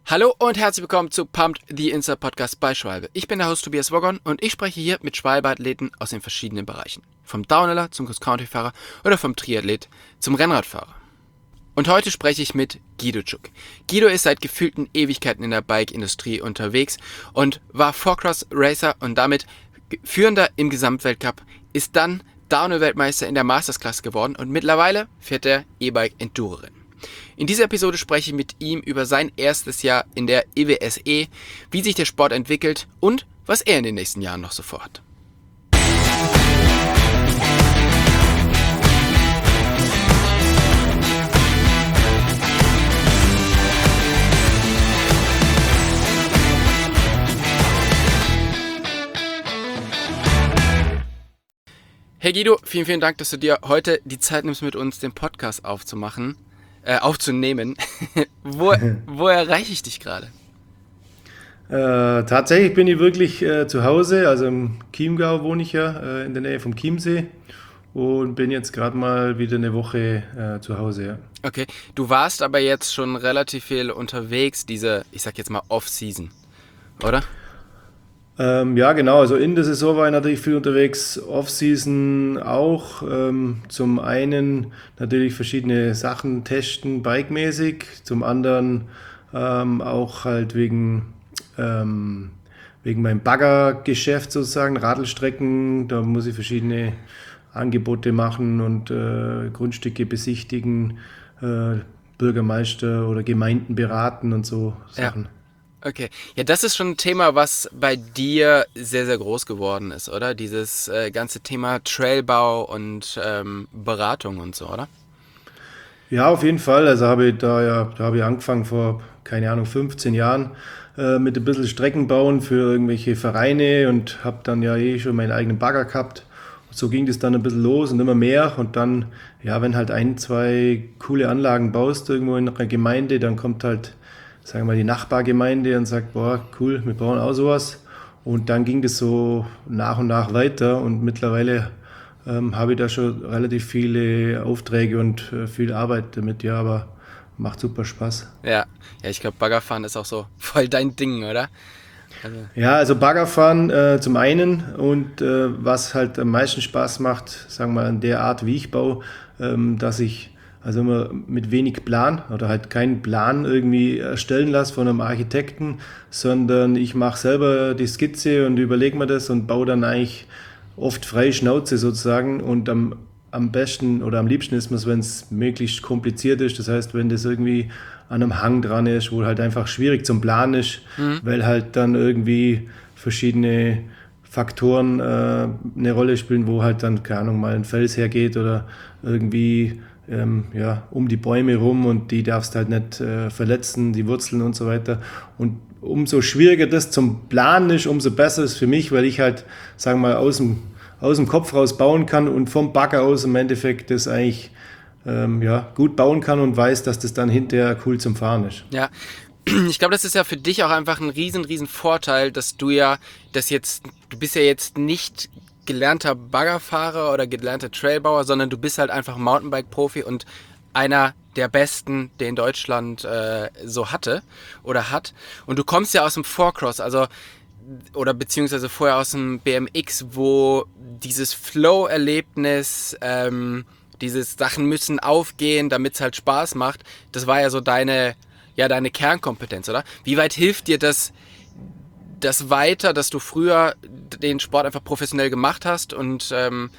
Hallo und herzlich willkommen zu Pumped, the Insta Podcast bei Schwalbe. Ich bin der Host Tobias Woggon und ich spreche hier mit Schwalbe-Athleten aus den verschiedenen Bereichen. Vom Downhiller zum Cross-Country-Fahrer oder vom Triathlet zum Rennradfahrer. Und heute spreche ich mit Guido Tschuk. Guido ist seit gefühlten Ewigkeiten in der Bike-Industrie unterwegs und war Four-Cross-Racer und damit Führender im Gesamtweltcup, ist dann Downhill-Weltmeister in der Mastersklasse geworden und mittlerweile fährt er E-Bike Enduro-Rennen. In dieser Episode spreche ich mit ihm über sein erstes Jahr in der EWSE, wie sich der Sport entwickelt und was er in den nächsten Jahren noch so vorhat. Hey Guido, vielen, vielen Dank, dass du dir heute die Zeit nimmst, mit uns den Podcast aufzunehmen. Wo erreiche ich dich gerade? Tatsächlich bin ich wirklich zu Hause, also im Chiemgau wohne ich ja, in der Nähe vom Chiemsee und bin jetzt gerade mal wieder eine Woche zu Hause. Ja. Okay, du warst aber jetzt schon relativ viel unterwegs, ich sag jetzt mal Off-Season, oder? Ja, genau, also in der Saison war ich natürlich viel unterwegs, Off-Season auch. Zum einen natürlich verschiedene Sachen testen, bikemäßig, zum anderen auch halt wegen meinem Baggergeschäft sozusagen, Radlstrecken, da muss ich verschiedene Angebote machen und Grundstücke besichtigen, Bürgermeister oder Gemeinden beraten und so Sachen. Ja. Okay, ja, das ist schon ein Thema, was bei dir sehr, sehr groß geworden ist, oder? Dieses ganze Thema Trailbau und Beratung und so, oder? Ja, auf jeden Fall. Also da habe ich angefangen vor, keine Ahnung, 15 Jahren mit ein bisschen Strecken bauen für irgendwelche Vereine und habe dann ja schon meinen eigenen Bagger gehabt. Und so ging das dann ein bisschen los und immer mehr. Und dann, ja, wenn halt ein, zwei coole Anlagen baust irgendwo in einer Gemeinde, dann kommt halt, sagen wir mal, die Nachbargemeinde und sagt, boah, cool, wir bauen auch sowas. Und dann ging das so nach und nach weiter und mittlerweile habe ich da schon relativ viele Aufträge und viel Arbeit damit, ja, aber macht super Spaß. Ja, ich glaube, Baggerfahren ist auch so voll dein Ding, oder? Also, Ja, also Baggerfahren zum einen und was halt am meisten Spaß macht, sagen wir mal, an der Art, wie ich baue, dass ich also immer mit wenig Plan oder halt keinen Plan irgendwie erstellen lasse von einem Architekten, sondern ich mache selber die Skizze und überlege mir das und baue dann eigentlich oft freie Schnauze sozusagen und am besten oder am liebsten ist mir es, wenn es möglichst kompliziert ist. Das heißt, wenn das irgendwie an einem Hang dran ist, wo halt einfach schwierig zum Planen ist, weil halt dann irgendwie verschiedene Faktoren eine Rolle spielen, wo halt dann, keine Ahnung, mal ein Fels hergeht oder irgendwie um die Bäume rum und die darfst halt nicht verletzen, die Wurzeln und so weiter. Und umso schwieriger das zum Planen ist, umso besser ist für mich, weil ich halt, sagen wir mal, aus dem Kopf raus bauen kann und vom Bagger aus im Endeffekt das eigentlich gut bauen kann und weiß, dass das dann hinterher cool zum Fahren ist. ja, ich glaube, das ist ja für dich auch einfach ein riesen Vorteil, dass du bist ja jetzt nicht gelernter Baggerfahrer oder gelernter Trailbauer, sondern du bist halt einfach Mountainbike-Profi und einer der besten, den Deutschland so hatte oder hat. Und du kommst ja aus dem Four-Cross, oder beziehungsweise vorher aus dem BMX, wo dieses Flow-Erlebnis, dieses Sachen müssen aufgehen, damit es halt Spaß macht, das war ja so deine Kernkompetenz, oder? Wie weit hilft dir das weiter, dass du früher den Sport einfach professionell gemacht hast und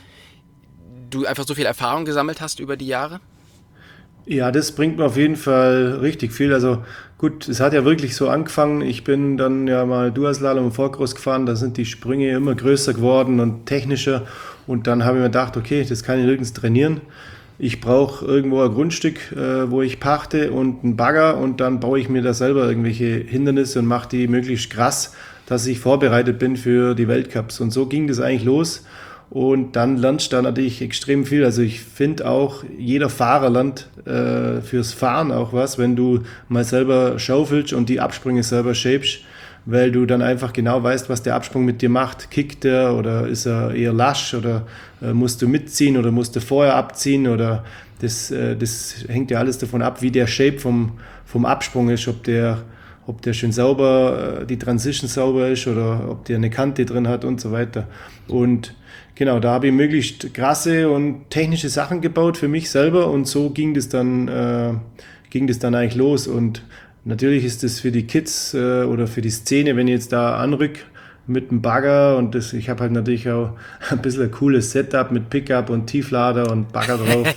du einfach so viel Erfahrung gesammelt hast über die Jahre? Ja, das bringt mir auf jeden Fall richtig viel. Also gut, es hat ja wirklich so angefangen. Ich bin dann ja mal Duathlon und Vollcross gefahren. Da sind die Sprünge immer größer geworden und technischer. Und dann habe ich mir gedacht, okay, das kann ich nirgends trainieren. Ich brauche irgendwo ein Grundstück, wo ich pachte und einen Bagger und dann baue ich mir da selber irgendwelche Hindernisse und mache die möglichst krass, dass ich vorbereitet bin für die Weltcups. Und so ging das eigentlich los. Und dann lernst du da natürlich extrem viel. Also ich finde auch, jeder Fahrer lernt fürs Fahren auch was, wenn du mal selber schaufelst und die Absprünge selber shapest, weil du dann einfach genau weißt, was der Absprung mit dir macht. Kickt er oder ist er eher lasch oder musst du mitziehen oder musst du vorher abziehen oder das hängt ja alles davon ab, wie der Shape vom Absprung ist, ob der ob der schön sauber, die Transition sauber ist oder ob der eine Kante drin hat und so weiter. Und genau, da habe ich möglichst krasse und technische Sachen gebaut für mich selber und so ging das dann eigentlich los. Und natürlich ist das für die Kids oder für die Szene, wenn ich jetzt da anrück mit dem Bagger und ich habe halt natürlich auch ein bisschen ein cooles Setup mit Pickup und Tieflader und Bagger drauf.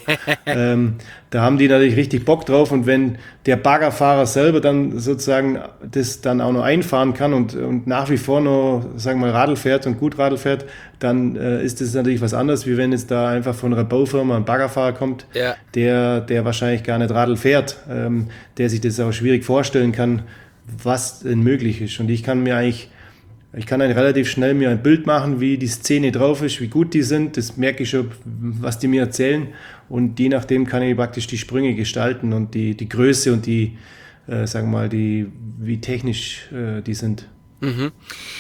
Da haben die natürlich richtig Bock drauf und wenn der Baggerfahrer selber dann sozusagen das dann auch noch einfahren kann und nach wie vor noch, sagen wir mal, Radl fährt und gut Radl fährt, dann ist das natürlich was anderes, wie wenn jetzt da einfach von einer Baufirma ein Baggerfahrer kommt, Ja. der wahrscheinlich gar nicht Radl fährt, der sich das auch schwierig vorstellen kann, was denn möglich ist. Und ich kann eigentlich relativ schnell mir ein Bild machen, wie die Szene drauf ist, wie gut die sind. Das merke ich schon, was die mir erzählen. Und je nachdem kann ich praktisch die Sprünge gestalten und die Größe und sagen wir mal, wie technisch die sind. Mhm.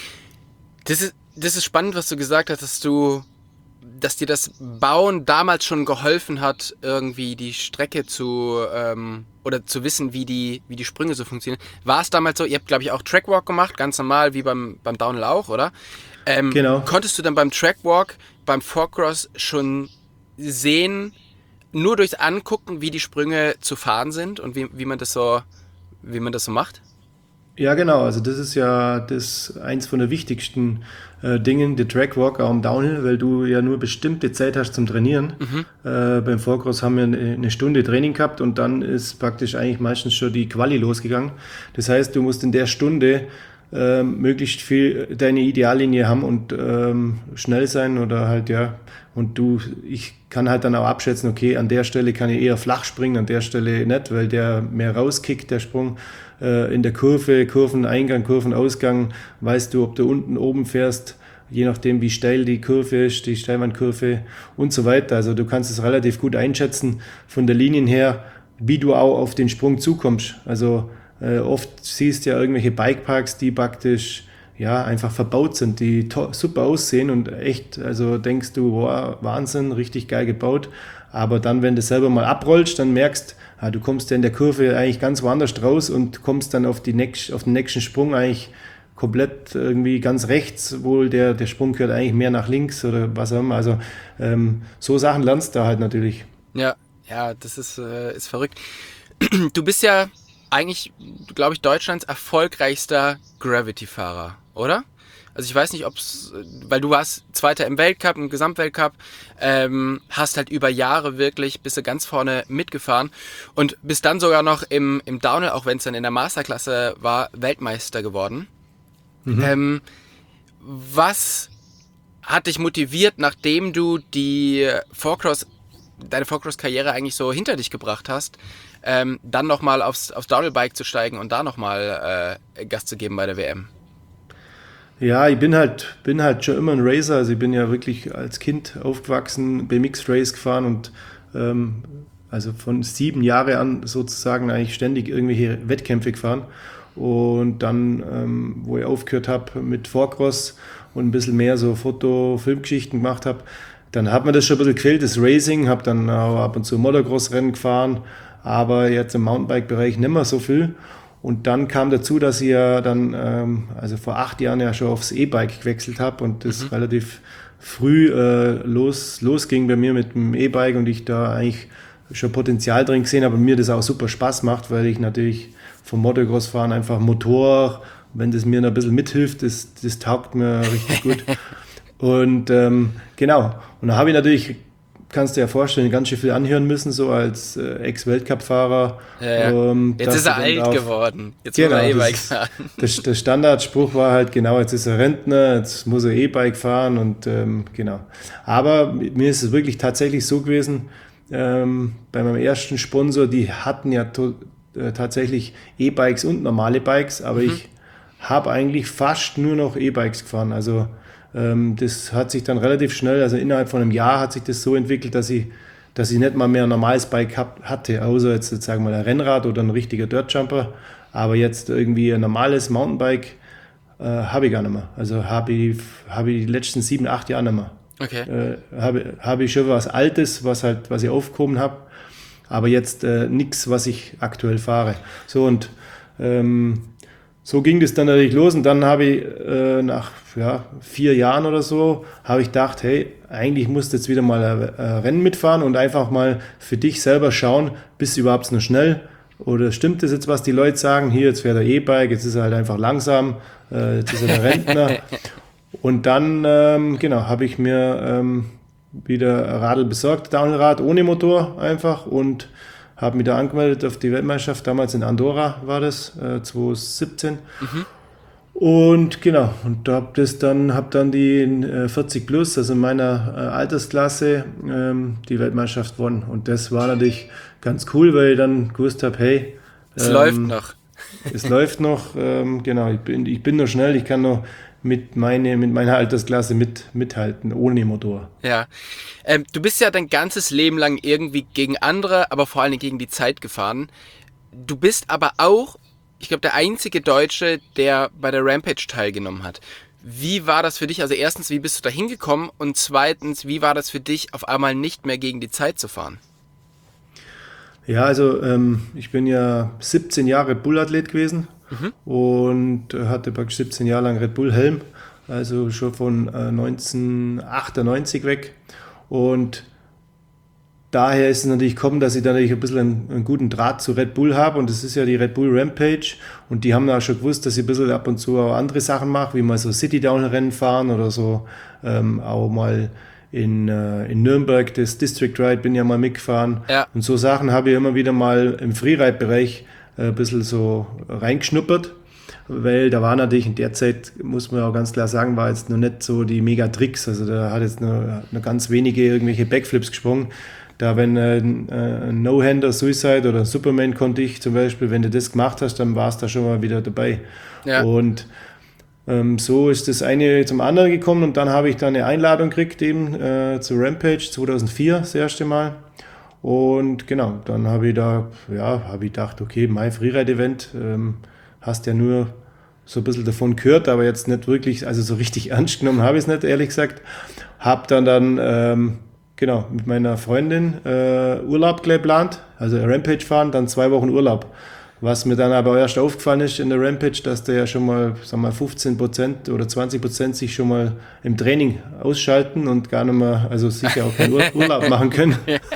Das ist spannend, was du gesagt hast, dass dir das Bauen damals schon geholfen hat, irgendwie die Strecke oder zu wissen, wie die Sprünge so funktionieren. War es damals so, ihr habt, glaube ich, auch Trackwalk gemacht, ganz normal, wie beim Downhill auch, oder? Genau. Konntest du dann beim Trackwalk, beim Forecross schon sehen, nur durchs Angucken, wie die Sprünge zu fahren sind und wie man das so macht? Ja, genau. Also das ist ja eins von der wichtigsten Dingen, der Trackwalk auch im Downhill, weil du ja nur bestimmte Zeit hast zum Trainieren. Beim Vorcross haben wir eine Stunde Training gehabt und dann ist praktisch eigentlich meistens schon die Quali losgegangen. Das heißt, du musst in der Stunde möglichst viel deine Ideallinie haben und schnell sein oder halt, ja. Und ich kann halt dann auch abschätzen, okay, an der Stelle kann ich eher flach springen, an der Stelle nicht, weil der mehr rauskickt, der Sprung. In der Kurve, Kurveneingang, Kurvenausgang, weißt du, ob du unten, oben fährst, je nachdem, wie steil die Kurve ist, die Steilwandkurve und so weiter. Also du kannst es relativ gut einschätzen von der Linien her, wie du auch auf den Sprung zukommst. Also oft siehst du ja irgendwelche Bikeparks, die praktisch ja einfach verbaut sind, die super aussehen und echt, also denkst du, wow, Wahnsinn, richtig geil gebaut. Aber dann, wenn du selber mal abrollst, dann merkst du kommst ja in der Kurve eigentlich ganz woanders raus und kommst dann auf den nächsten Sprung eigentlich komplett irgendwie ganz rechts, wohl der Sprung gehört eigentlich mehr nach links oder was auch immer. Also so Sachen lernst du halt natürlich. Ja, das ist verrückt. Du bist ja eigentlich, glaube ich, Deutschlands erfolgreichster Gravity-Fahrer, oder? Also ich weiß nicht, weil du warst Zweiter im Weltcup, im Gesamtweltcup, hast halt über Jahre wirklich, bist du ganz vorne mitgefahren und bist dann sogar noch im Downhill, auch wenn es dann in der Masterklasse war, Weltmeister geworden. Was hat dich motiviert, nachdem du deine Forecross-Karriere eigentlich so hinter dich gebracht hast, dann nochmal aufs Downhill-Bike zu steigen und da nochmal Gas zu geben bei der WM? Ja, ich bin halt schon immer ein Racer, also ich bin ja wirklich als Kind aufgewachsen, BMX Race gefahren und also von 7 Jahren an sozusagen eigentlich ständig irgendwelche Wettkämpfe gefahren und dann, wo ich aufgehört habe mit Forecross und ein bisschen mehr so Filmgeschichten gemacht habe, dann hat mir das schon ein bisschen gefehlt, das Racing, habe dann auch ab und zu Motocross-Rennen gefahren, aber jetzt im Mountainbike-Bereich nicht mehr so viel. Und dann kam dazu, dass ich ja dann, also vor 8 Jahren ja schon aufs E-Bike gewechselt habe und das relativ früh losging bei mir mit dem E-Bike und ich da eigentlich schon Potenzial drin gesehen habe und mir das auch super Spaß macht, weil ich natürlich vom Motocross-Fahren einfach Motor, wenn das mir noch ein bisschen mithilft, das taugt mir richtig gut. Und genau, und da habe ich natürlich, kannst du dir ja vorstellen, ganz schön viel anhören müssen, so als Ex-Weltcup-Fahrer. Ja. Jetzt ist er alt geworden. Jetzt muss er E-Bike fahren. Der Standardspruch war halt, genau, jetzt ist er Rentner, jetzt muss er E-Bike fahren und genau. Aber mir ist es wirklich tatsächlich so gewesen, bei meinem ersten Sponsor, die hatten ja tatsächlich E-Bikes und normale Bikes, aber ich habe eigentlich fast nur noch E-Bikes gefahren. Also das hat sich dann relativ schnell, also innerhalb von einem Jahr hat sich das so entwickelt, dass ich nicht mal mehr ein normales Bike hatte, außer jetzt sagen wir mal ein Rennrad oder ein richtiger Dirtjumper. Aber jetzt irgendwie ein normales Mountainbike habe ich gar nicht mehr. Also habe ich die letzten 7, 8 Jahre nicht mehr. Okay. Habe ich schon was Altes, was ich aufgehoben habe, aber jetzt nichts, was ich aktuell fahre. So und so ging das dann natürlich los und dann habe ich nach 4 Jahren oder so, habe ich gedacht, hey, eigentlich musst du jetzt wieder mal ein Rennen mitfahren und einfach mal für dich selber schauen, bist du überhaupt noch schnell oder stimmt das jetzt, was die Leute sagen, hier, jetzt fährt er E-Bike, jetzt ist er halt einfach langsam, jetzt ist er der Rentner. Und dann, habe ich mir wieder ein Radl besorgt, Downhillrad ohne Motor einfach und habe mich da angemeldet auf die Weltmeisterschaft, damals in Andorra war das, 2017. Und genau, und hab dann die 40 plus, also in meiner Altersklasse, die Weltmeisterschaft gewonnen. Und das war natürlich ganz cool, weil ich dann gewusst habe, hey, Es läuft noch. es läuft noch, genau, ich bin noch schnell, ich kann noch mit meiner Altersklasse mithalten, ohne Motor. Ja. Du bist ja dein ganzes Leben lang irgendwie gegen andere, aber vor allem gegen die Zeit gefahren. Du bist aber auch, ich glaube, der einzige Deutsche, der bei der Rampage teilgenommen hat. Wie war das für dich? Also erstens, wie bist du da hingekommen? Und zweitens, wie war das für dich, auf einmal nicht mehr gegen die Zeit zu fahren? Ja, also ich bin ja 17 Jahre Red Bull-Athlet gewesen und hatte praktisch 17 Jahre lang Red Bull-Helm, also schon von 1998 weg. Und daher ist es natürlich gekommen, dass ich da natürlich ein bisschen einen guten Draht zu Red Bull habe und das ist ja die Red Bull Rampage und die haben ja auch schon gewusst, dass ich ein bisschen ab und zu auch andere Sachen mache, wie mal so City-Down-Rennen fahren oder so, auch mal in Nürnberg, das District Ride, bin ja mal mitgefahren. Ja. Und so Sachen habe ich immer wieder mal im Freeride-Bereich ein bisschen so reingeschnuppert, weil da war natürlich in der Zeit, muss man auch ganz klar sagen, war jetzt noch nicht so die Mega-Tricks. Also da hat jetzt nur ganz wenige irgendwelche Backflips gesprungen. Da wenn ein No-Hander, Suicide oder Superman konnte ich zum Beispiel, wenn du das gemacht hast, dann war es da schon mal wieder dabei. Ja. Und so ist das eine zum anderen gekommen und dann habe ich dann eine Einladung gekriegt eben zur Rampage 2004 das erste Mal und genau, dann habe ich gedacht, okay, mein Freeride-Event, hast ja nur so ein bisschen davon gehört, aber jetzt nicht wirklich, also so richtig ernst genommen habe ich es nicht, ehrlich gesagt. Habe dann mit meiner Freundin Urlaub geplant, also Rampage fahren, dann 2 Wochen Urlaub. Was mir dann aber erst aufgefallen ist in der Rampage, dass da ja schon mal, 15% oder 20% sich schon mal im Training ausschalten und gar nicht mehr, also sicher auch keinen Urlaub machen können.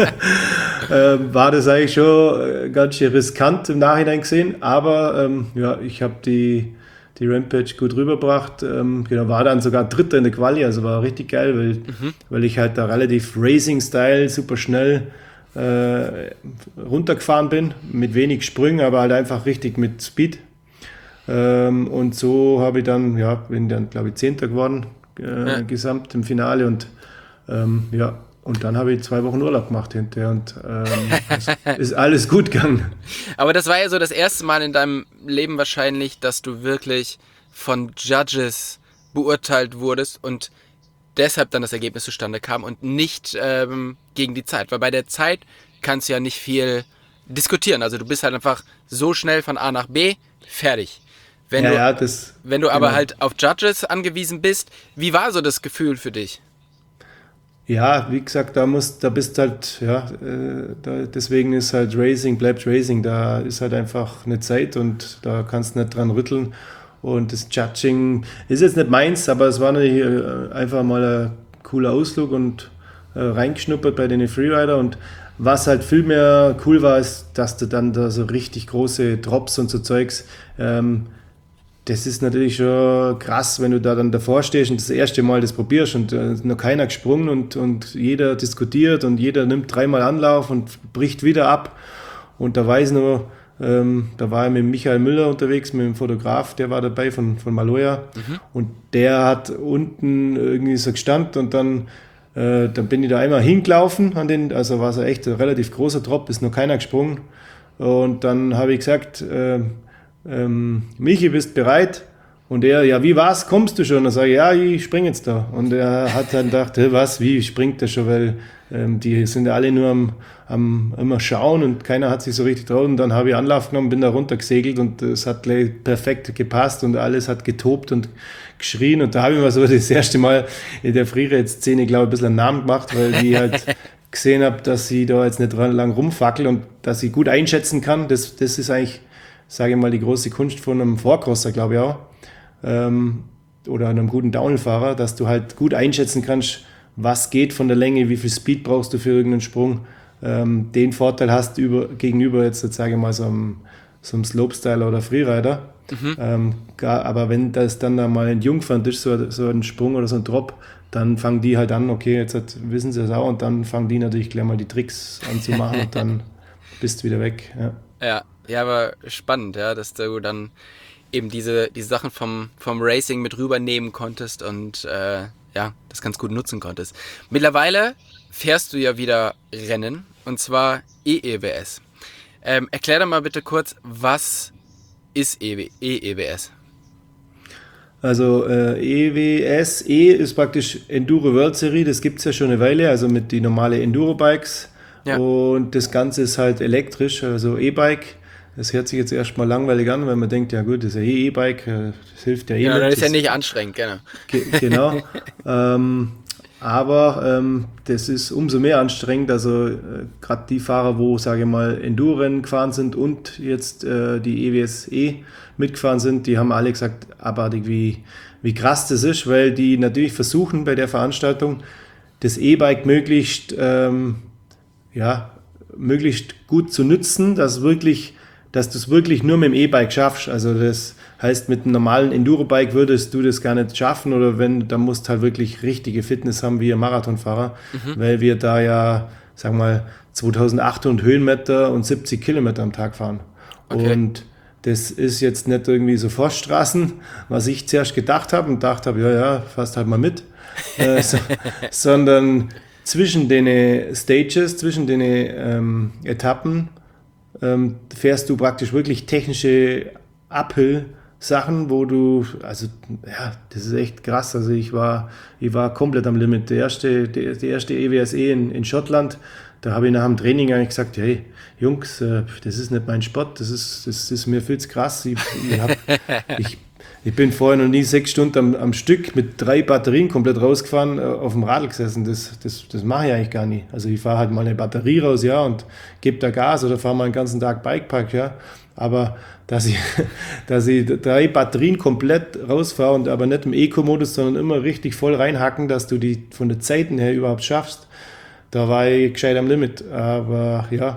War das eigentlich schon ganz schön riskant im Nachhinein gesehen, aber ich habe die Rampage gut rübergebracht, war dann sogar Dritter in der Quali, also war richtig geil, weil ich halt da relativ Racing-Style, super schnell runtergefahren bin, mit wenig Sprüngen, aber halt einfach richtig mit Speed. Und so habe ich dann, bin dann, glaube ich, 10. geworden, gesamt im Finale und und dann habe ich 2 Wochen Urlaub gemacht hinterher und ist alles gut gegangen. Aber das war ja so das erste Mal in deinem Leben wahrscheinlich, dass du wirklich von Judges beurteilt wurdest und deshalb dann das Ergebnis zustande kam und nicht gegen die Zeit. Weil bei der Zeit kannst du ja nicht viel diskutieren. Also du bist halt einfach so schnell von A nach B, fertig. Wenn du aber halt auf Judges angewiesen bist, wie war so das Gefühl für dich? Ja, wie gesagt, deswegen ist halt Racing, bleibt Racing, da ist halt einfach eine Zeit und da kannst du nicht dran rütteln. Und das Judging ist jetzt nicht meins, aber es war natürlich einfach mal ein cooler Ausflug und reingeschnuppert bei den Freerider. Und was halt viel mehr cool war, ist, dass du dann da so richtig große Drops und so Zeugs, das ist natürlich schon krass, wenn du da dann davor stehst und das erste Mal das probierst und noch keiner gesprungen und jeder diskutiert und jeder nimmt 3-mal Anlauf und bricht wieder ab. Und da weiß ich noch, da war ich mit Michael Müller unterwegs, mit dem Fotograf, der war dabei von Maloja und der hat unten irgendwie so gestanden und dann bin ich da einmal hingelaufen also war es echt ein relativ großer Drop, ist noch keiner gesprungen und dann habe ich gesagt, Michi, bist bereit? Und er, ja, wie war's? Kommst du schon? Und dann sage ich, ja, ich springe jetzt da. Und er hat dann gedacht, wie springt der schon? Weil die sind ja alle nur am immer schauen und keiner hat sich so richtig traut. Und dann habe ich Anlauf genommen, bin da runter gesegelt und es hat gleich perfekt gepasst und alles hat getobt und geschrien. Und da habe ich mir so das erste Mal in der Freeride-Szene, glaube ich, ein bisschen einen Namen gemacht, weil die halt gesehen habe, dass sie da jetzt nicht lang rumfackeln und dass sie gut einschätzen kann. Das ist eigentlich sage ich mal, die große Kunst von einem Vorcrosser, glaube ich auch, oder einem guten Downhill-Fahrer, dass du halt gut einschätzen kannst, was geht von der Länge, wie viel Speed brauchst du für irgendeinen Sprung. Den Vorteil hast du gegenüber jetzt sage ich mal, so einem Slopestyle oder Freerider. Aber wenn das dann da mal entjungfernt ist, so ein Sprung oder so ein Drop, dann fangen die halt an, okay, jetzt wissen sie es auch, und dann fangen die natürlich gleich mal die Tricks an zu machen und dann bist du wieder weg. Ja, aber spannend, ja, dass du dann eben diese Sachen vom Racing mit rübernehmen konntest und ja, das ganz gut nutzen konntest. Mittlerweile fährst du ja wieder Rennen, und zwar EEWS. Erklär doch mal bitte kurz, was ist EEWS? Also EWS, ist praktisch Enduro World Series, das gibt es ja schon eine Weile, also mit die normale Enduro-Bikes. Ja. Und das Ganze ist halt elektrisch, also E-Bike. Das hört sich jetzt erstmal langweilig an, weil man denkt, ja gut, das ist ja E-Bike, das hilft ja Ja, nicht. das ist ja nicht anstrengend, genau. Genau. Aber das ist umso mehr anstrengend. Also gerade die Fahrer, wo, sage ich mal, Enduro-Rennen gefahren sind und jetzt die EWS mitgefahren sind, die haben alle gesagt, abartig, wie krass das ist, weil die natürlich versuchen bei der Veranstaltung das E-Bike möglichst gut zu nutzen, dass du es wirklich nur mit dem E-Bike schaffst. Also das heißt, mit einem normalen Enduro-Bike würdest du das gar nicht schaffen, oder wenn, dann musst du halt wirklich richtige Fitness haben wie ein Marathonfahrer, weil wir da ja, sagen wir mal, 2800 Höhenmeter und 70 Kilometer am Tag fahren. Okay. Und das ist jetzt nicht irgendwie so Forststraßen, was ich zuerst gedacht habe und dachte, ja, fährst halt mal mit, sondern zwischen den Stages, zwischen den Etappen fährst du praktisch wirklich technische Uphill-Sachen, wo du, also ja, das ist echt krass. Also ich war komplett am Limit. Die erste EWSE in Schottland, da habe ich nach dem Training eigentlich gesagt, hey Jungs, das ist nicht mein Sport, das ist mir viel zu krass. Ich bin vorher noch nie 6 Stunden am Stück mit 3 Batterien komplett rausgefahren, auf dem Radl gesessen. Das mache ich eigentlich gar nicht. Also ich fahre halt mal eine Batterie raus, ja, und gebe da Gas oder fahre mal einen ganzen Tag Bikepark, ja. Aber dass ich 3 Batterien komplett rausfahre und aber nicht im Eco-Modus, sondern immer richtig voll reinhacken, dass du die von den Zeiten her überhaupt schaffst, da war ich gescheit am Limit. Aber ja,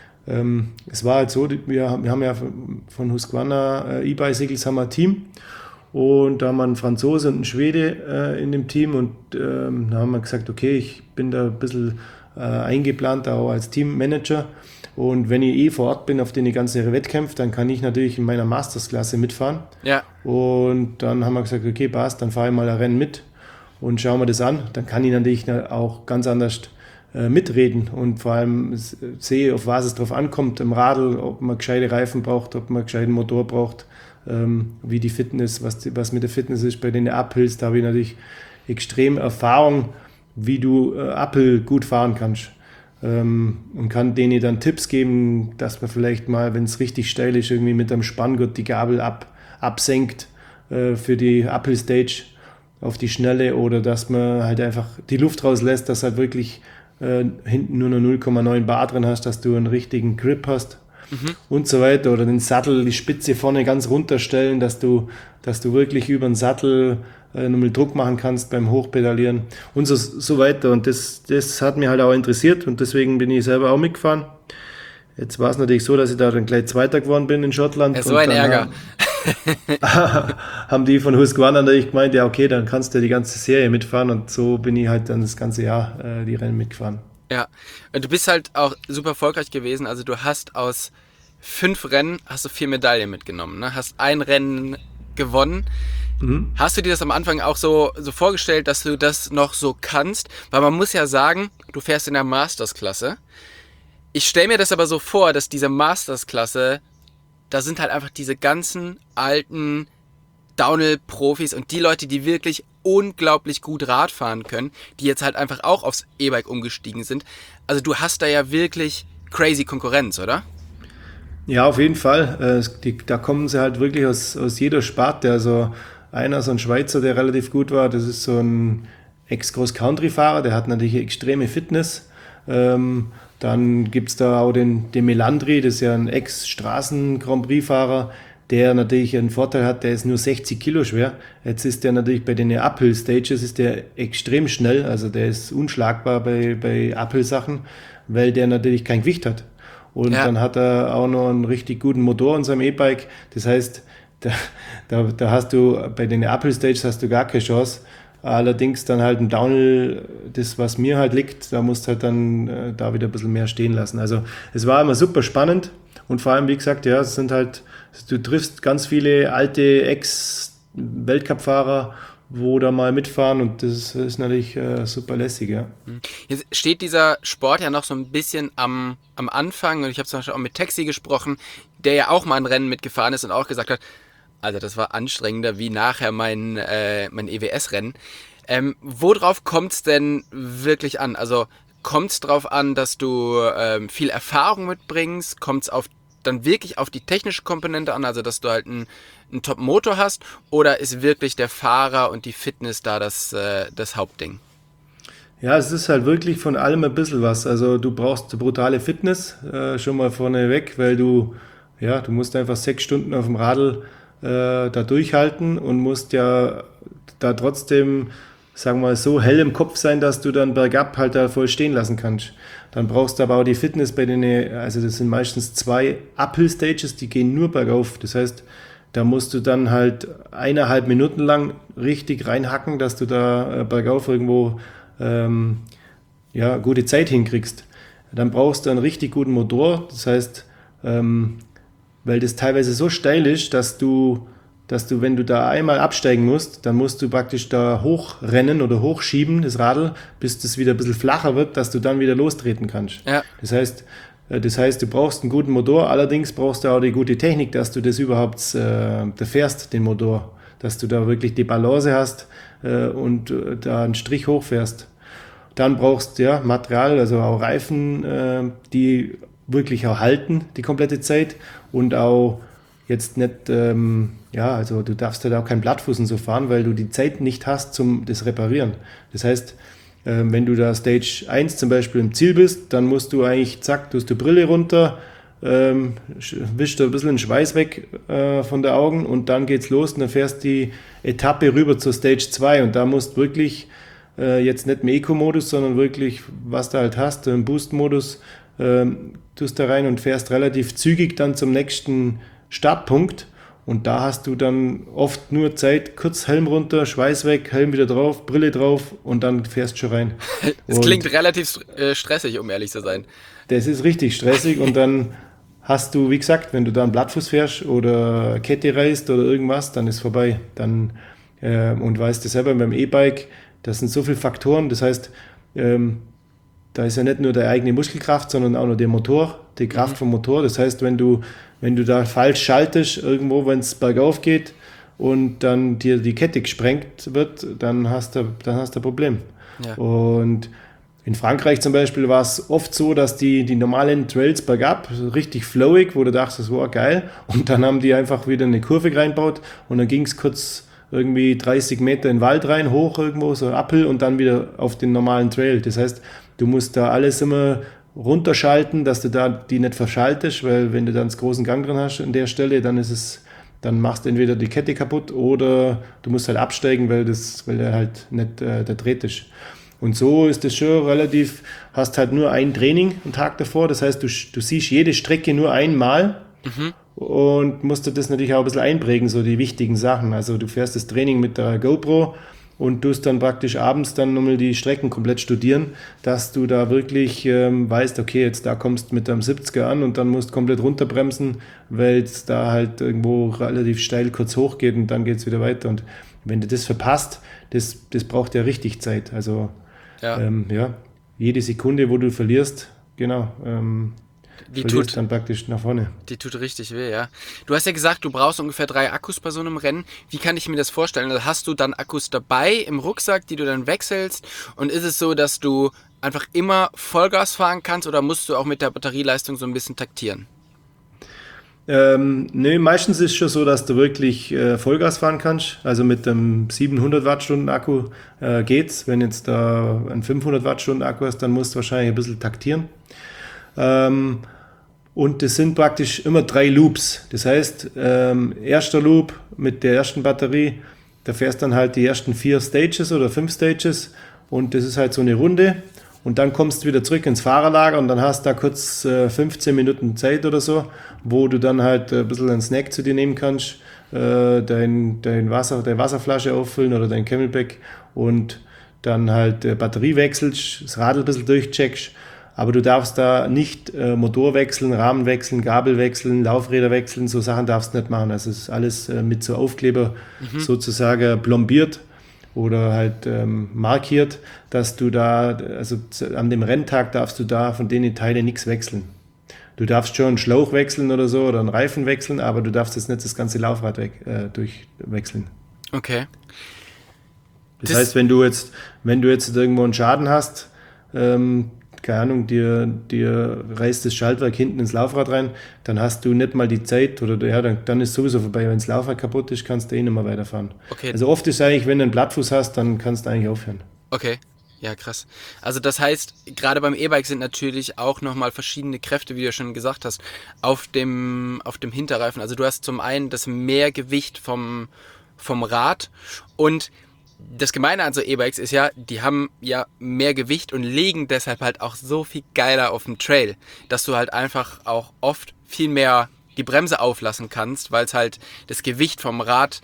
es war halt so, wir haben ja von Husqvarna E-Bicycles haben wir ein Team, und da haben wir einen Franzose und einen Schwede in dem Team, und da haben wir gesagt, okay, ich bin da ein bisschen eingeplant, auch als Teammanager, und wenn ich vor Ort bin auf den ganzen Wettkämpfen, dann kann ich natürlich in meiner Mastersklasse mitfahren. Ja. Und dann haben wir gesagt, okay, passt, dann fahre ich mal ein Rennen mit und schauen wir das an. Dann kann ich natürlich auch ganz anders mitreden und vor allem sehe, auf was es drauf ankommt im Radl, ob man gescheite Reifen braucht, ob man gescheiten Motor braucht, wie die Fitness, was mit der Fitness ist bei den Uphills. Da habe ich natürlich extrem Erfahrung, wie du Uphill gut fahren kannst, und kann denen dann Tipps geben, dass man vielleicht mal, wenn es richtig steil ist, irgendwie mit einem Spanngurt die Gabel absenkt für die Uphill Stage auf die Schnelle, oder dass man halt einfach die Luft rauslässt, dass halt wirklich hinten nur noch 0,9 Bar drin hast, dass du einen richtigen Grip hast und so weiter, oder den Sattel, die Spitze vorne ganz runterstellen, dass du wirklich über den Sattel nochmal Druck machen kannst beim Hochpedalieren und so weiter, und das hat mich halt auch interessiert, und deswegen bin ich selber auch mitgefahren. Jetzt war es natürlich so, dass ich da dann gleich Zweiter geworden bin in Schottland. Ja, so ein Ärger. Haben die von Husqvarna natürlich gemeint, ja okay, dann kannst du die ganze Serie mitfahren, und so bin ich halt dann das ganze Jahr die Rennen mitgefahren. Ja, und du bist halt auch super erfolgreich gewesen, also du hast aus 5 Rennen, hast du 4 Medaillen mitgenommen, ne? Hast ein Rennen gewonnen. Hast du dir das am Anfang auch so vorgestellt, dass du das noch so kannst? Weil man muss ja sagen, du fährst in der Masters-Klasse. Ich stelle mir das aber so vor, dass diese Masters-Klasse, da sind halt einfach diese ganzen alten Downhill-Profis und die Leute, die wirklich unglaublich gut Rad fahren können, die jetzt halt einfach auch aufs E-Bike umgestiegen sind. Also du hast da ja wirklich crazy Konkurrenz, oder? Ja, auf jeden Fall. Da kommen sie halt wirklich aus jeder Sparte. Also einer, so ein Schweizer, der relativ gut war, das ist so ein Ex-Cross-Country-Fahrer, der hat natürlich extreme Fitness. Dann gibt es da auch den Melandri, das ist ja ein Ex-Straßen-Grand Prix-Fahrer, der natürlich einen Vorteil hat, der ist nur 60 Kilo schwer. Jetzt ist der natürlich bei den Uphill-Stages ist der extrem schnell, also der ist unschlagbar bei Uphill-Sachen, weil der natürlich kein Gewicht hat. Und dann hat er auch noch einen richtig guten Motor in seinem E-Bike. Das heißt, da hast du bei den Uphill-Stages hast du gar keine Chance. Allerdings dann halt ein Downhill, das was mir halt liegt, da musst du halt dann da wieder ein bisschen mehr stehen lassen. Also es war immer super spannend und vor allem, wie gesagt, ja, es sind halt, du triffst ganz viele alte Ex-Weltcup-Fahrer, wo da mal mitfahren und das ist natürlich super lässig, ja. Jetzt steht dieser Sport ja noch so ein bisschen am Anfang und ich habe zum Beispiel auch mit Taxi gesprochen, der ja auch mal ein Rennen mitgefahren ist und auch gesagt hat, also das war anstrengender wie nachher mein EWS-Rennen. Worauf kommt es denn wirklich an? Also kommt es darauf an, dass du viel Erfahrung mitbringst? Kommt es dann wirklich auf die technische Komponente an, also dass du halt einen Top-Motor hast? Oder ist wirklich der Fahrer und die Fitness da das Hauptding? Ja, es ist halt wirklich von allem ein bisschen was. Also du brauchst brutale Fitness, schon mal vorneweg, weil du musst einfach 6 Stunden auf dem Radl da durchhalten und musst ja da trotzdem, sagen wir mal, so hell im Kopf sein, dass du dann bergab halt da voll stehen lassen kannst. Dann brauchst du aber auch die Fitness bei denen, also das sind meistens 2 Uphill-Stages, die gehen nur bergauf. Das heißt, da musst du dann halt 1,5 Minuten lang richtig reinhacken, dass du da bergauf irgendwo gute Zeit hinkriegst. Dann brauchst du einen richtig guten Motor, das heißt, weil das teilweise so steil ist, dass du, wenn du da einmal absteigen musst, dann musst du praktisch da hochrennen oder hochschieben, das Radl, bis das wieder ein bisschen flacher wird, dass du dann wieder lostreten kannst. Ja. Das heißt, du brauchst einen guten Motor, allerdings brauchst du auch die gute Technik, dass du das überhaupt fährst, den Motor, dass du da wirklich die Balance hast und da einen Strich hochfährst. Dann brauchst du Material, also auch Reifen, die wirklich auch halten die komplette Zeit und auch jetzt nicht, also du darfst halt auch kein Blattfuß und so fahren, weil du die Zeit nicht hast zum das Reparieren. Das heißt, wenn du da Stage 1 zum Beispiel im Ziel bist, dann musst du eigentlich, zack, tust du Brille runter, wischst du ein bisschen den Schweiß weg von den Augen und dann geht's los und dann fährst die Etappe rüber zur Stage 2 und da musst wirklich jetzt nicht im Eco-Modus, sondern wirklich, was du halt hast, im Boost-Modus, tust da rein und fährst relativ zügig dann zum nächsten Startpunkt und da hast du dann oft nur Zeit, kurz Helm runter, Schweiß weg, Helm wieder drauf, Brille drauf und dann fährst du schon rein. Es klingt relativ stressig, um ehrlich zu sein. Das ist richtig stressig und dann hast du, wie gesagt, wenn du da einen Blattfuß fährst oder Kette reißt oder irgendwas, dann ist vorbei. Dann, und weißt du selber, beim E-Bike, das sind so viele Faktoren, das heißt, da ist ja nicht nur deine eigene Muskelkraft, sondern auch noch der Motor, die Kraft vom Motor. Das heißt, wenn du da falsch schaltest, irgendwo, wenn es bergauf geht und dann dir die Kette gesprengt wird, dann hast du ein Problem. Ja. Und in Frankreich zum Beispiel war es oft so, dass die normalen Trails bergab, so richtig flowig, wo du dachtest, das war geil. Und dann haben die einfach wieder eine Kurve reinbaut und dann ging es kurz irgendwie 30 Meter in den Wald rein, hoch irgendwo, so Uphill und dann wieder auf den normalen Trail. Das heißt, du musst da alles immer runterschalten, dass du da die nicht verschaltest, weil wenn du dann einen großen Gang drin hast an der Stelle, dann machst du entweder die Kette kaputt oder du musst halt absteigen, weil der halt nicht der Dreht ist. Und so ist das schon relativ, hast halt nur ein Training einen Tag davor, das heißt, du siehst jede Strecke nur einmal und musst dir das natürlich auch ein bisschen einprägen, so die wichtigen Sachen. Also du fährst das Training mit der GoPro und tust dann praktisch abends dann nochmal die Strecken komplett studieren, dass du da wirklich weißt, okay, jetzt da kommst du mit deinem 70er an und dann musst du komplett runterbremsen, weil es da halt irgendwo relativ steil kurz hochgeht und dann geht es wieder weiter. Und wenn du das verpasst, das braucht ja richtig Zeit. Also jede Sekunde, wo du verlierst, die verlierst tut dann praktisch nach vorne. Die tut richtig weh, ja. Du hast ja gesagt, du brauchst ungefähr 3 Akkus bei so einem Rennen. Wie kann ich mir das vorstellen? Also hast du dann Akkus dabei im Rucksack, die du dann wechselst? Und ist es so, dass du einfach immer Vollgas fahren kannst oder musst du auch mit der Batterieleistung so ein bisschen taktieren? Meistens ist es schon so, dass du wirklich Vollgas fahren kannst. Also mit dem 700 Wattstunden Akku geht's. Wenn jetzt da ein 500 Wattstunden Akku hast, dann musst du wahrscheinlich ein bisschen taktieren. Und das sind praktisch immer 3 Loops. Das heißt, erster Loop mit der ersten Batterie, da fährst dann halt die ersten 4 Stages oder 5 Stages und das ist halt so eine Runde. Und dann kommst du wieder zurück ins Fahrerlager und dann hast du da kurz 15 Minuten Zeit oder so, wo du dann halt ein bisschen einen Snack zu dir nehmen kannst, deine Wasserflasche auffüllen oder dein Camelback und dann halt Batterie wechselst, das Radl ein bisschen durchcheckst. Aber du darfst da nicht Motor wechseln, Rahmen wechseln, Gabel wechseln, Laufräder wechseln, so Sachen darfst du nicht machen. Also es ist alles mit so Aufkleber sozusagen plombiert oder halt markiert, dass du da, also an dem Renntag darfst du da von den Teilen nichts wechseln. Du darfst schon einen Schlauch wechseln oder so oder einen Reifen wechseln, aber du darfst jetzt nicht das ganze Laufrad durchwechseln. Okay. Das heißt, wenn du jetzt irgendwo einen Schaden hast, keine Ahnung, dir reißt das Schaltwerk hinten ins Laufrad rein, dann hast du nicht mal die Zeit oder ja, dann ist sowieso vorbei. Wenn das Laufrad kaputt ist, kannst du nicht mehr weiterfahren. Okay. Also oft ist eigentlich, wenn du einen Blattfuß hast, dann kannst du eigentlich aufhören. Okay. Ja, krass. Also das heißt, gerade beim E-Bike sind natürlich auch nochmal verschiedene Kräfte, wie du schon gesagt hast, auf dem Hinterreifen. Also du hast zum einen das Mehrgewicht vom Rad und das Gemeine an so E-Bikes ist ja, die haben ja mehr Gewicht und legen deshalb halt auch so viel geiler auf dem Trail, dass du halt einfach auch oft viel mehr die Bremse auflassen kannst, weil es halt das Gewicht vom Rad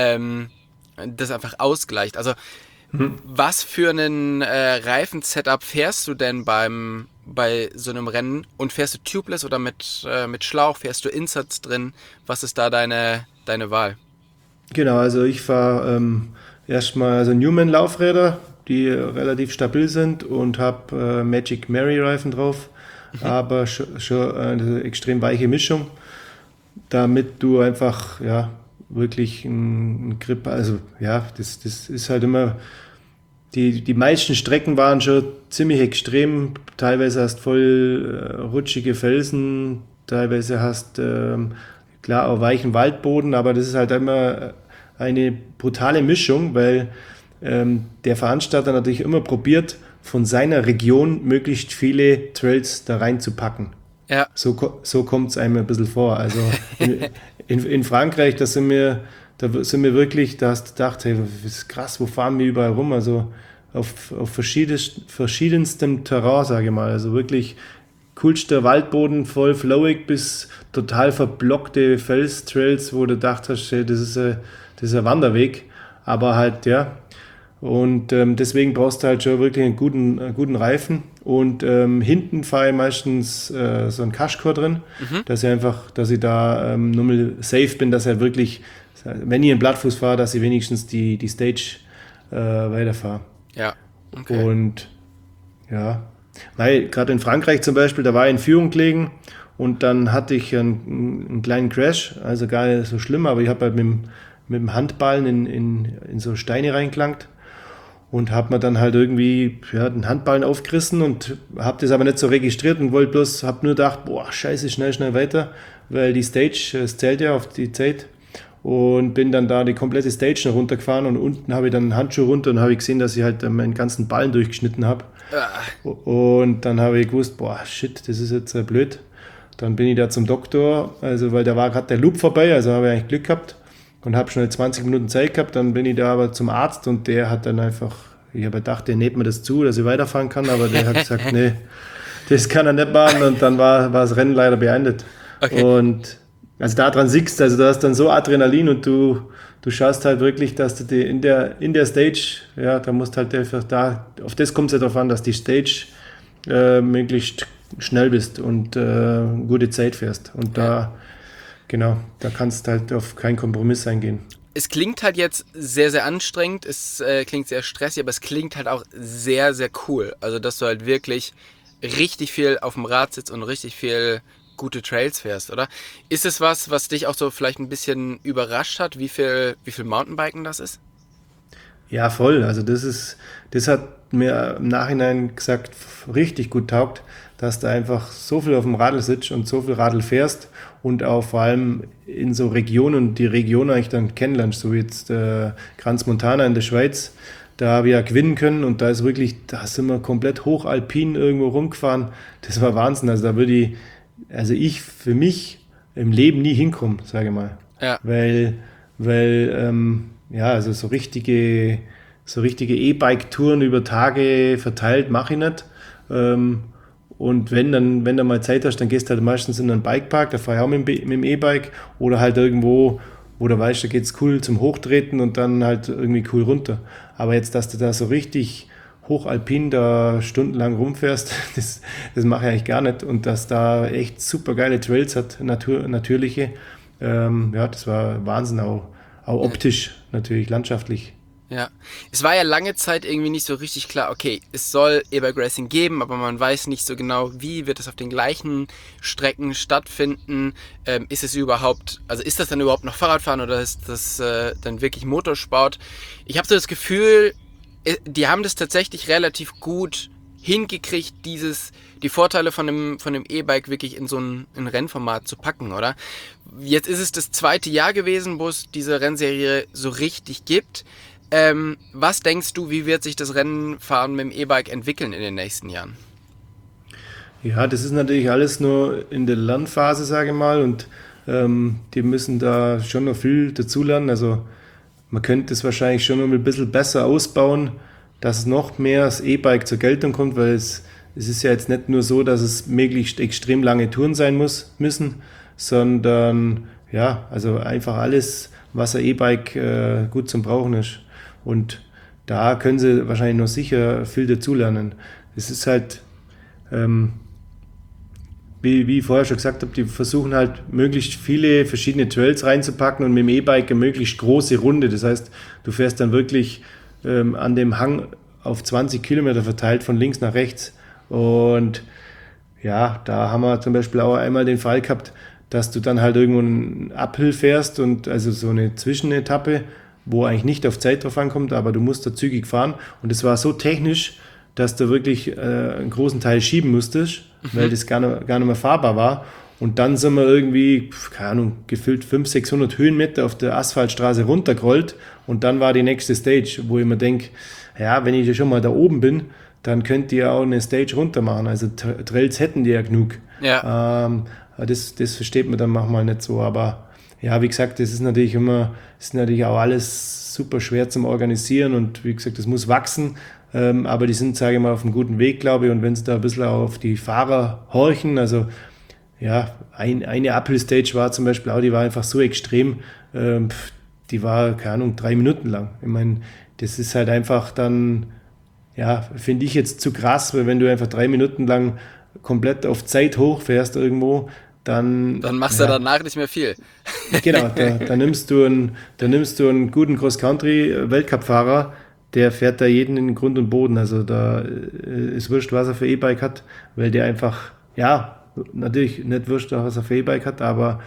das einfach ausgleicht. Also was für einen Reifen-Setup fährst du denn bei so einem Rennen? Und fährst du tubeless oder mit Schlauch? Fährst du Inserts drin? Was ist da deine Wahl? Genau, also ich fahre erstmal also Newman-Laufräder, die relativ stabil sind und habe Magic Mary Reifen drauf, aber schon eine extrem weiche Mischung, damit du einfach ja wirklich ein Grip, also ja, das ist halt immer, die meisten Strecken waren schon ziemlich extrem, teilweise hast voll rutschige Felsen, teilweise hast klar auch weichen Waldboden, aber das ist halt immer eine brutale Mischung, weil der Veranstalter natürlich immer probiert, von seiner Region möglichst viele Trails da reinzupacken. Ja. So kommt es einem ein bisschen vor. Also in Frankreich, da sind wir wirklich, da hast du gedacht, hey, das ist krass, wo fahren wir überall rum? Also auf verschiedenstem Terrain, sage ich mal. Also wirklich coolster Waldboden, voll flowig bis total verblockte Felstrails, wo du gedacht hast, hey, das ist ein Wanderweg. Aber halt, ja. Und deswegen brauchst du halt schon wirklich einen guten Reifen. Und hinten fahre ich meistens so ein Cashcore drin, dass ich da nur mal safe bin, dass ich halt wirklich, wenn ich einen Blattfuß fahre, dass ich wenigstens die Stage weiterfahre. Ja, okay. Und ja, weil gerade in Frankreich zum Beispiel, da war ich in Führung gelegen und dann hatte ich einen kleinen Crash, also gar nicht so schlimm, aber ich habe halt mit dem Handballen in so Steine reingelangt und habe mir dann halt irgendwie den Handballen aufgerissen und habe das aber nicht so registriert und habe nur gedacht, boah, scheiße, schnell weiter, weil die Stage, es zählt ja auf die Zeit, und bin dann da die komplette Stage noch runtergefahren und unten habe ich dann einen Handschuh runter und habe ich gesehen, dass ich halt meinen ganzen Ballen durchgeschnitten habe. Und dann habe ich gewusst, boah, shit, das ist jetzt blöd. Dann bin ich da zum Doktor, also weil da war gerade der Loop vorbei, also habe ich eigentlich Glück gehabt und habe schnell 20 Minuten Zeit gehabt. Dann bin ich da aber zum Arzt und der hat dann einfach, ich habe gedacht, der näht mir das zu, dass ich weiterfahren kann, aber der hat gesagt, nee, das kann er nicht machen, und dann war das Rennen leider beendet. Okay. Und also daran siehst, also du hast dann so Adrenalin und du schaust halt wirklich, dass du die in der Stage, ja, da musst halt einfach auf das kommt es ja darauf an, dass die Stage möglichst schnell bist und gute Zeit fährst. Und da kannst du halt auf keinen Kompromiss eingehen. Es klingt halt jetzt sehr, sehr anstrengend, es klingt sehr stressig, aber es klingt halt auch sehr, sehr cool. Also, dass du halt wirklich richtig viel auf dem Rad sitzt und richtig viel gute Trails fährst, oder? Ist es was dich auch so vielleicht ein bisschen überrascht hat, wie viel Mountainbiken das ist? Ja, voll. Also das hat mir im Nachhinein gesagt, richtig gut taugt, dass du einfach so viel auf dem Radl sitzt und so viel Radl fährst und auch vor allem in so Regionen, die Region eigentlich dann kennenlernst, so wie jetzt Crans Montana in der Schweiz. da habe ich ja gewinnen können und da ist wirklich, da sind wir komplett hochalpin irgendwo rumgefahren. Das war Wahnsinn. Also da würde ich für mich im Leben nie hinkommen, sage ich mal. Ja. Weil ja, also so richtige E-Bike-Touren über Tage verteilt mache ich nicht. Und wenn du mal Zeit hast, dann gehst du halt meistens in einen Bikepark, da fahre ich auch mit dem E-Bike oder halt irgendwo, wo du weißt, da geht's cool zum Hochtreten und dann halt irgendwie cool runter. Aber jetzt, dass du da so richtig hochalpin da stundenlang rumfährst, das mache ich eigentlich gar nicht. Und dass da echt super geile Trails hat, natürliche, ja, das war Wahnsinn, auch optisch natürlich, landschaftlich. Ja, es war ja lange Zeit irgendwie nicht so richtig klar, okay, es soll E-Bike Racing geben, aber man weiß nicht so genau, wie wird es auf den gleichen Strecken stattfinden. Ist es überhaupt, also ist das dann überhaupt noch Fahrradfahren oder ist das dann wirklich Motorsport? Ich habe so das Gefühl, die haben das tatsächlich relativ gut hingekriegt, die Vorteile von dem E-Bike wirklich in so ein Rennformat zu packen, oder? Jetzt ist es das 2. Jahr gewesen, wo es diese Rennserie so richtig gibt. Was denkst du, wie wird sich das Rennfahren mit dem E-Bike entwickeln in den nächsten Jahren? Ja, das ist natürlich alles nur in der Lernphase, sage ich mal, und die müssen da schon noch viel dazulernen. Also man könnte es wahrscheinlich schon noch ein bisschen besser ausbauen, dass noch mehr das E-Bike zur Geltung kommt, weil es ist ja jetzt nicht nur so, dass es möglichst extrem lange Touren sein müssen, sondern ja, also einfach alles, was ein E-Bike gut zum Brauchen ist. Und da können sie wahrscheinlich noch sicher viel dazulernen. Es ist halt, wie ich vorher schon gesagt habe, die versuchen halt möglichst viele verschiedene Trails reinzupacken und mit dem E-Bike eine möglichst große Runde. Das heißt, du fährst dann wirklich an dem Hang auf 20 Kilometer verteilt von links nach rechts. Und ja, da haben wir zum Beispiel auch einmal den Fall gehabt, dass du dann halt irgendwo einen Uphill fährst und also so eine Zwischenetappe, wo eigentlich nicht auf Zeit drauf ankommt, aber du musst da zügig fahren. Und es war so technisch, dass du wirklich einen großen Teil schieben musstest, weil das gar nicht mehr fahrbar war. Und dann sind wir irgendwie, keine Ahnung, gefühlt 500, 600 Höhenmeter auf der Asphaltstraße runtergerollt. Und dann war die nächste Stage, wo ich mir denke, ja, wenn ich ja schon mal da oben bin, dann könnt ihr auch eine Stage runter machen. Also Trails hätten die ja genug. Ja. Das versteht man dann manchmal nicht so. Aber ja, wie gesagt, das ist natürlich auch alles super schwer zum Organisieren. Und wie gesagt, das muss wachsen. Aber die sind, sage ich mal, auf einem guten Weg, glaube ich. Und wenn sie da ein bisschen auf die Fahrer horchen, also ja, eine Uphill-Stage war zum Beispiel auch, die war einfach so extrem, die war, keine Ahnung, 3 Minuten lang. Ich meine, das ist halt einfach dann, ja, finde ich jetzt zu krass, weil wenn du einfach 3 Minuten lang komplett auf Zeit hochfährst irgendwo, dann machst du danach nicht mehr viel. Genau, da nimmst du einen guten Cross-Country-Weltcup-Fahrer, der fährt da jeden in den Grund und Boden. Also da ist wurscht, was er für E-Bike hat, weil der einfach, ja, natürlich nicht wurscht, was er für E-Bike hat, aber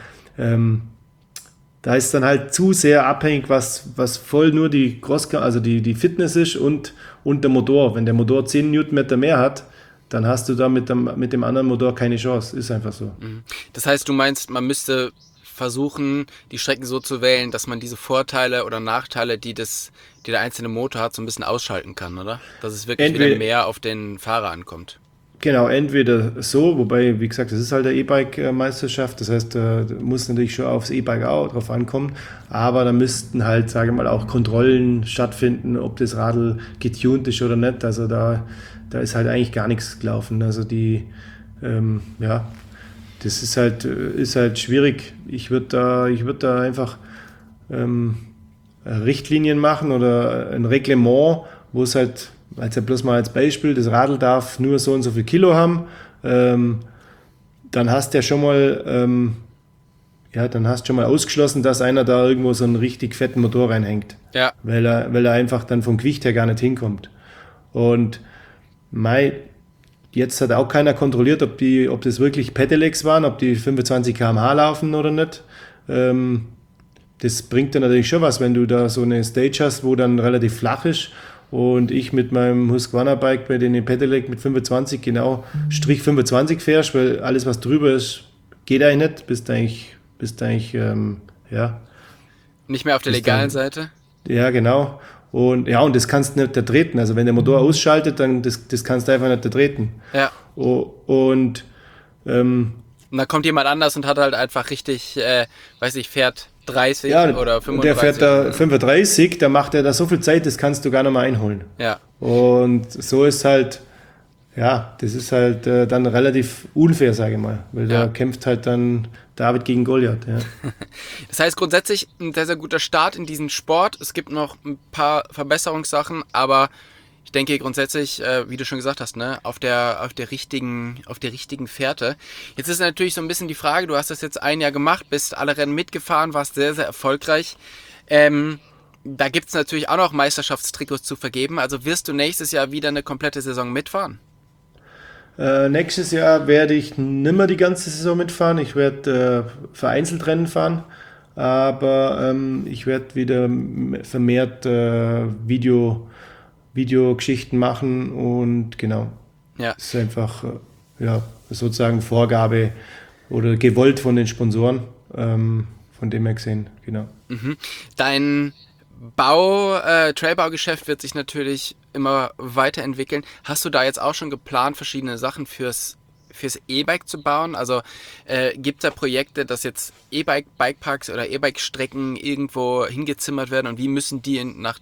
da ist dann halt zu sehr abhängig, was voll nur die also die Fitness ist und der Motor. Wenn der Motor 10 Newtonmeter mehr hat, dann hast du da mit dem anderen Motor keine Chance. Ist einfach so. Das heißt, du meinst, man müsste versuchen, die Strecken so zu wählen, dass man diese Vorteile oder Nachteile, die der einzelne Motor hat, so ein bisschen ausschalten kann, oder? Dass es wirklich wieder mehr auf den Fahrer ankommt. Genau, entweder so, wobei, wie gesagt, das ist halt eine E-Bike-Meisterschaft, das heißt, da muss natürlich schon aufs E-Bike auch drauf ankommen, aber da müssten halt, sage ich mal, auch Kontrollen stattfinden, ob das Radl getuned ist oder nicht, also da ist halt eigentlich gar nichts gelaufen, also ja, das ist halt schwierig. Ich würde da einfach Richtlinien machen oder ein Reglement, wo es halt, also bloß mal als Beispiel, das Radl darf nur so und so viel Kilo haben, dann hast du ja schon mal ausgeschlossen, dass einer da irgendwo so einen richtig fetten Motor reinhängt. Ja. Weil er einfach dann vom Gewicht her gar nicht hinkommt. Und jetzt hat auch keiner kontrolliert, ob das wirklich Pedelecs waren, ob die 25 km/h laufen oder nicht. Das bringt dann natürlich schon was, wenn du da so eine Stage hast, wo dann relativ flach ist und ich mit meinem Husqvarna-Bike bei den Pedelec mit 25 genau Strich 25 fährst, weil alles, was drüber ist, geht eigentlich nicht. Bist eigentlich ja. Nicht mehr auf der legalen Seite? Ja, genau. Und ja, und das kannst du nicht ertreten. Also wenn der Motor ausschaltet, dann das kannst du einfach nicht ertreten. Ja. Und Und dann kommt jemand anders und hat halt einfach richtig, weiß ich, fährt 30 ja, oder und der fährt 35. da 35, da macht er da so viel Zeit, das kannst du gar nicht mehr einholen. Ja. Und so ist halt, ja, das ist halt dann relativ unfair, sage ich mal. Weil da Ja. kämpft halt dann David gegen Goliath. Ja. Das heißt grundsätzlich ein sehr, sehr guter Start in diesen Sport. Es gibt noch ein paar Verbesserungssachen, aber ich denke grundsätzlich, wie du schon gesagt hast, ne, auf der richtigen Fährte. Jetzt ist natürlich so ein bisschen die Frage, du hast das jetzt ein Jahr gemacht, bist alle Rennen mitgefahren, warst sehr, sehr erfolgreich. Da gibt's natürlich auch noch Meisterschaftstrikots zu vergeben. Also wirst du nächstes Jahr wieder eine komplette Saison mitfahren? Nächstes Jahr werde ich nimmer die ganze Saison mitfahren. Ich werde vereinzelt Rennen fahren, aber ich werde wieder vermehrt Videogeschichten machen und genau. Ja. Das ist einfach ja, sozusagen Vorgabe oder gewollt von den Sponsoren. Von dem her gesehen, genau. Dein Trailbaugeschäft wird sich natürlich immer weiterentwickeln. Hast du da jetzt auch schon geplant, verschiedene Sachen fürs E-Bike zu bauen? Also gibt es da Projekte, dass jetzt Bikeparks oder E-Bike-Strecken irgendwo hingezimmert werden und wie müssen die nach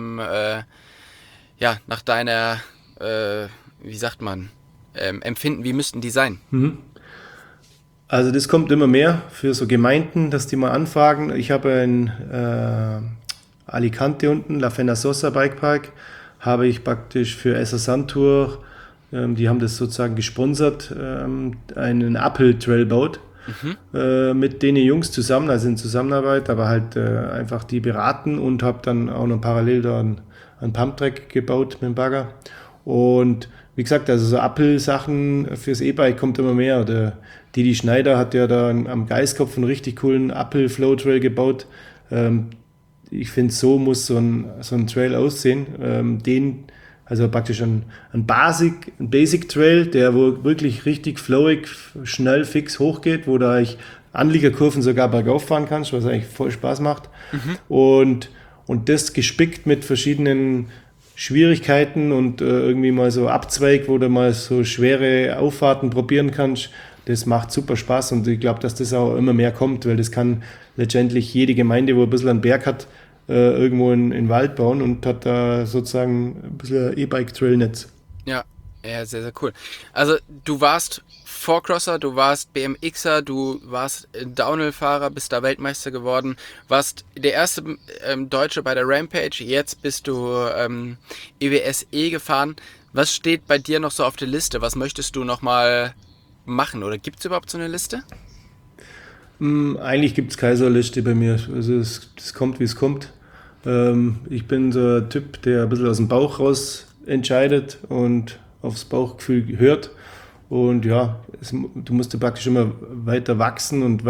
nach deiner, wie sagt man, Empfinden, wie müssten die sein? Also das kommt immer mehr für so Gemeinden, dass die mal anfragen. Ich habe in Alicante unten, La Fenasosa Bikepark, habe ich praktisch für Essa Santur, die haben das sozusagen gesponsert, einen Uphill Trail baut. Mit den Jungs zusammen, also in Zusammenarbeit, aber halt einfach die beraten und habe dann auch noch parallel da einen Pumptrack gebaut mit dem Bagger. Und wie gesagt, also so Uphill-Sachen fürs E-Bike kommt immer mehr. Der Didi Schneider hat ja da am Geiskopf einen richtig coolen Uphill-Flow-Trail gebaut. Ich finde, so muss so ein Trail aussehen. Also praktisch ein Basic Trail, der wo wirklich richtig flowig, schnell, fix hochgeht, wo da ich Anliegerkurven sogar bergauf fahren kannst, was eigentlich voll Spaß macht. Und das gespickt mit verschiedenen Schwierigkeiten und irgendwie mal so Abzweig, wo du mal so schwere Auffahrten probieren kannst. Das macht super Spaß und ich glaube, dass das auch immer mehr kommt, weil das kann letztendlich jede Gemeinde, wo ein bisschen einen Berg hat, irgendwo in den Wald bauen und hat da sozusagen ein bisschen E-Bike-Trailnetz. Ja, ja, sehr, sehr cool. Also du warst Fourcrosser, du warst BMXer, du warst Downhill-Fahrer, bist da Weltmeister geworden, warst der erste Deutsche bei der Rampage, jetzt bist du EWSE gefahren. Was steht bei dir noch so auf der Liste? Was möchtest du nochmal machen? Oder gibt es überhaupt so eine Liste? Eigentlich gibt es keine so eine Liste bei mir. Also es kommt, wie es kommt. Ich bin so ein Typ, der ein bisschen aus dem Bauch raus entscheidet und aufs Bauchgefühl hört. Und ja, du musst ja praktisch immer weiter wachsen und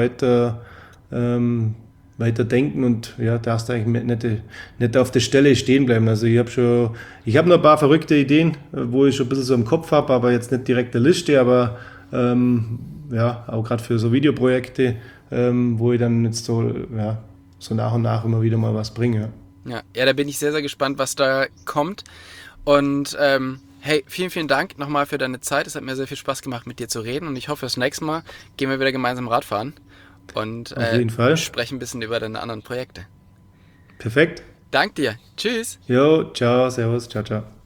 weiter denken und ja, darfst eigentlich nicht auf der Stelle stehen bleiben. Also ich habe noch ein paar verrückte Ideen, wo ich schon ein bisschen so im Kopf habe, aber jetzt nicht direkt eine Liste, aber ja, auch gerade für so Videoprojekte, wo ich dann jetzt so nach und nach immer wieder mal was bringe. Ja, da bin ich sehr, sehr gespannt, was da kommt. Und hey, vielen, vielen Dank nochmal für deine Zeit. Es hat mir sehr viel Spaß gemacht, mit dir zu reden. Und ich hoffe, das nächste Mal gehen wir wieder gemeinsam Radfahren und Auf jeden Fall. sprechen ein bisschen über deine anderen Projekte. Perfekt. Dank dir. Tschüss. Jo, ciao, servus, ciao, ciao.